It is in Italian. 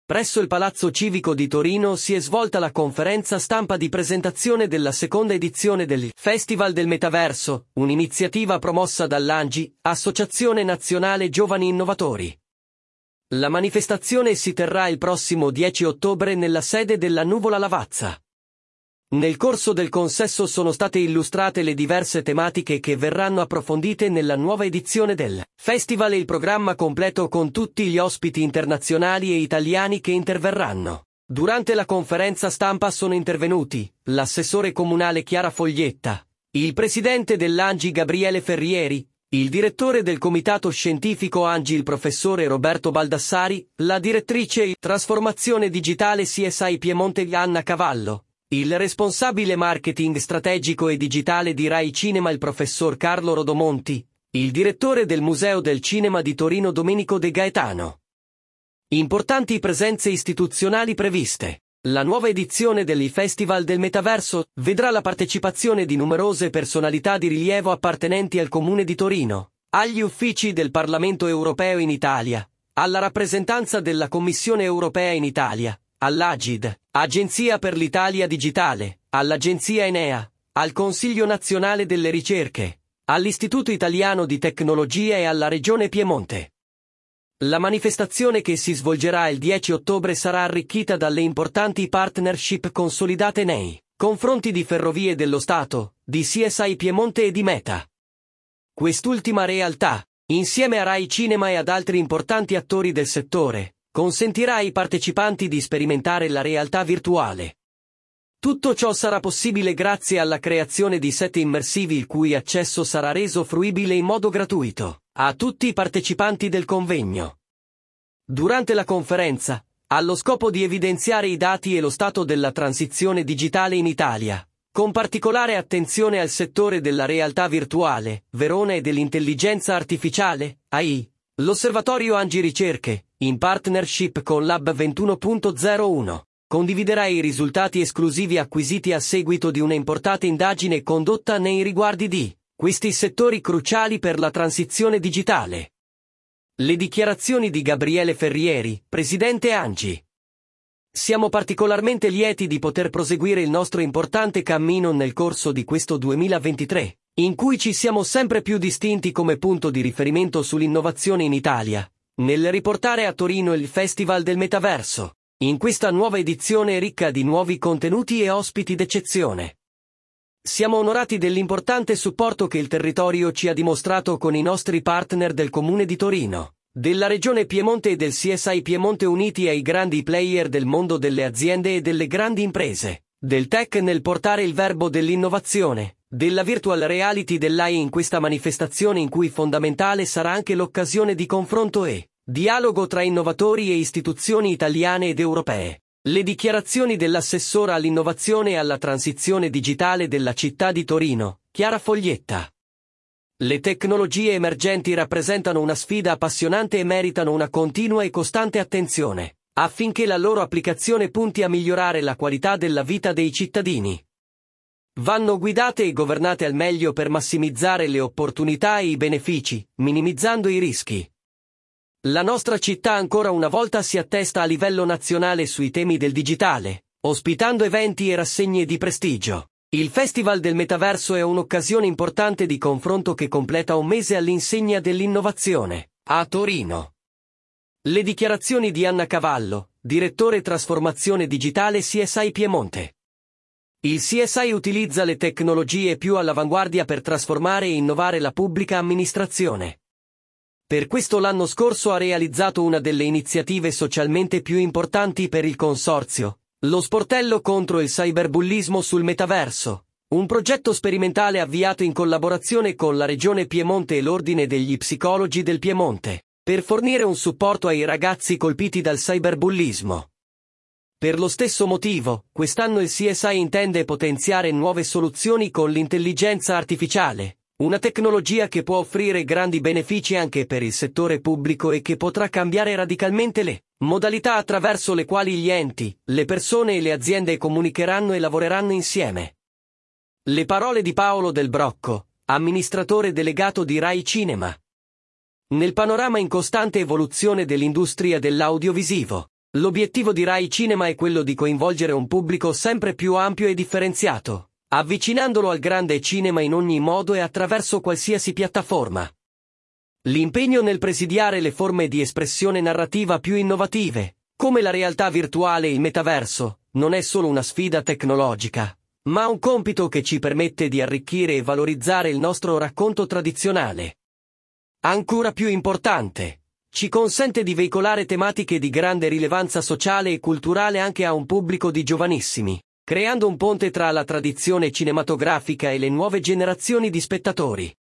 Presso il Palazzo Civico di Torino si è svolta la conferenza stampa di presentazione della seconda edizione del Festival del Metaverso, un'iniziativa promossa dall'ANGI, Associazione Nazionale Giovani Innovatori. La manifestazione si terrà il prossimo 10 ottobre nella sede della Nuvola Lavazza. Nel corso del consesso sono state illustrate le diverse tematiche che verranno approfondite nella nuova edizione del Festival e il programma completo con tutti gli ospiti internazionali e italiani che interverranno. Durante la conferenza stampa sono intervenuti l'assessore comunale Chiara Foglietta, il presidente dell'ANGI Gabriele Ferrieri, il direttore del comitato scientifico ANGI il professore Roberto Baldassari, la direttrice Trasformazione Digitale CSI Piemonte Anna Cavallo, il responsabile marketing strategico e digitale di Rai Cinema il professor Carlo Rodomonti, il direttore del Museo del Cinema di Torino Domenico De Gaetano. Importanti presenze istituzionali previste. La nuova edizione del Festival del Metaverso vedrà la partecipazione di numerose personalità di rilievo appartenenti al Comune di Torino, agli uffici del Parlamento europeo in Italia, alla rappresentanza della Commissione europea in Italia, all'Agid, Agenzia per l'Italia Digitale, all'Agenzia Enea, al Consiglio Nazionale delle Ricerche, all'Istituto Italiano di Tecnologia e alla Regione Piemonte. La manifestazione che si svolgerà il 10 ottobre sarà arricchita dalle importanti partnership consolidate nei confronti di Ferrovie dello Stato, di CSI Piemonte e di Meta. Quest'ultima realtà, insieme a Rai Cinema e ad altri importanti attori del settore, consentirà ai partecipanti di sperimentare la realtà virtuale. Tutto ciò sarà possibile grazie alla creazione di set immersivi il cui accesso sarà reso fruibile in modo gratuito a tutti i partecipanti del convegno. Durante la conferenza, allo scopo di evidenziare i dati e lo stato della transizione digitale in Italia, con particolare attenzione al settore della realtà virtuale, Verona e dell'intelligenza artificiale, AI, l'Osservatorio ANGI Ricerche, in partnership con Lab 21.01, condividerà i risultati esclusivi acquisiti a seguito di una importante indagine condotta nei riguardi di questi settori cruciali per la transizione digitale. Le dichiarazioni di Gabriele Ferrieri, presidente ANGI. Siamo particolarmente lieti di poter proseguire il nostro importante cammino nel corso di questo 2023, in cui ci siamo sempre più distinti come punto di riferimento sull'innovazione in Italia, nel riportare a Torino il Festival del Metaverso, in questa nuova edizione ricca di nuovi contenuti e ospiti d'eccezione. Siamo onorati dell'importante supporto che il territorio ci ha dimostrato con i nostri partner del Comune di Torino, della Regione Piemonte e del CSI Piemonte uniti ai grandi player del mondo delle aziende e delle grandi imprese, del tech nel portare il verbo dell'innovazione, della virtual reality dell'AI in questa manifestazione in cui fondamentale sarà anche l'occasione di confronto e dialogo tra innovatori e istituzioni italiane ed europee. Le dichiarazioni dell'assessora all'innovazione e alla transizione digitale della città di Torino, Chiara Foglietta. Le tecnologie emergenti rappresentano una sfida appassionante e meritano una continua e costante attenzione, affinché la loro applicazione punti a migliorare la qualità della vita dei cittadini. Vanno guidate e governate al meglio per massimizzare le opportunità e i benefici, minimizzando i rischi. La nostra città ancora una volta si attesta a livello nazionale sui temi del digitale, ospitando eventi e rassegne di prestigio. Il Festival del Metaverso è un'occasione importante di confronto che completa un mese all'insegna dell'innovazione, a Torino. Le dichiarazioni di Anna Cavallo, direttore trasformazione digitale CSI Piemonte. Il CSI utilizza le tecnologie più all'avanguardia per trasformare e innovare la pubblica amministrazione. Per questo l'anno scorso ha realizzato una delle iniziative socialmente più importanti per il consorzio, lo sportello contro il cyberbullismo sul metaverso, un progetto sperimentale avviato in collaborazione con la Regione Piemonte e l'Ordine degli Psicologi del Piemonte, per fornire un supporto ai ragazzi colpiti dal cyberbullismo. Per lo stesso motivo, quest'anno il CSI intende potenziare nuove soluzioni con l'intelligenza artificiale, una tecnologia che può offrire grandi benefici anche per il settore pubblico e che potrà cambiare radicalmente le modalità attraverso le quali gli enti, le persone e le aziende comunicheranno e lavoreranno insieme. Le parole di Paolo Del Brocco, amministratore delegato di Rai Cinema. Nel panorama in costante evoluzione dell'industria dell'audiovisivo, L'obiettivo di Rai Cinema è quello di coinvolgere un pubblico sempre più ampio e differenziato, avvicinandolo al grande cinema in ogni modo e attraverso qualsiasi piattaforma. L'impegno nel presidiare le forme di espressione narrativa più innovative, come la realtà virtuale e il metaverso, non è solo una sfida tecnologica, ma un compito che ci permette di arricchire e valorizzare il nostro racconto tradizionale. Ancora più importante, ci consente di veicolare tematiche di grande rilevanza sociale e culturale anche a un pubblico di giovanissimi, creando un ponte tra la tradizione cinematografica e le nuove generazioni di spettatori.